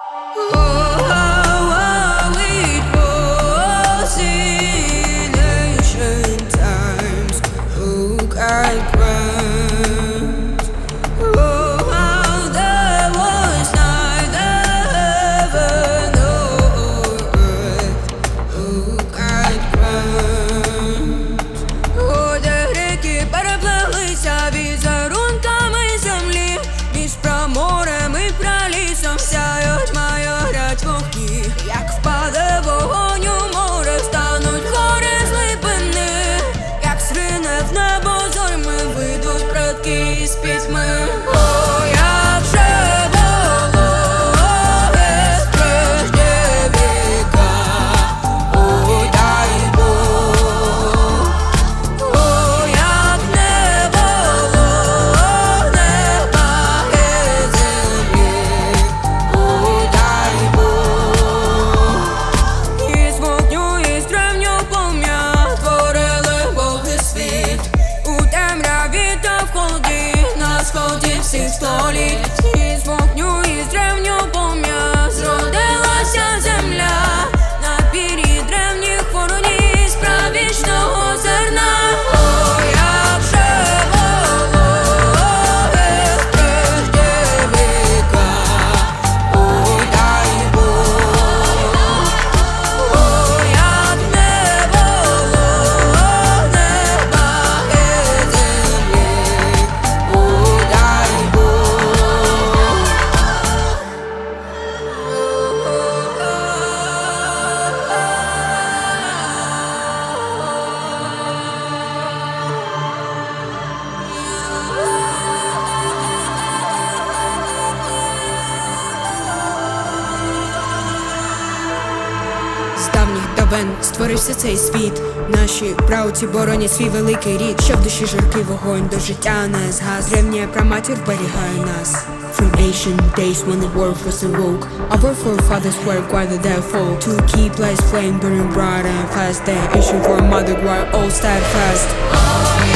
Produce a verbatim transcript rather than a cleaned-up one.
Із вогню, із древнього полум'я зродилася земля на пір'ї древніх воронів з правічного зерна. О, як же вологе прежде віка, о, дай Бог. О, як не вологе баги землі, о, дай Бог. З давніх давен створився цей світ. Наші праотці боронять свій великий рід, що в душі жаркий вогонь до життя не згас. Древня праматір вберігає нас. From ancient days when the world was awoke, our forefathers worked while the dead fall, to keep life's flame burning bright and fast. They issue for a mother who are all steadfast.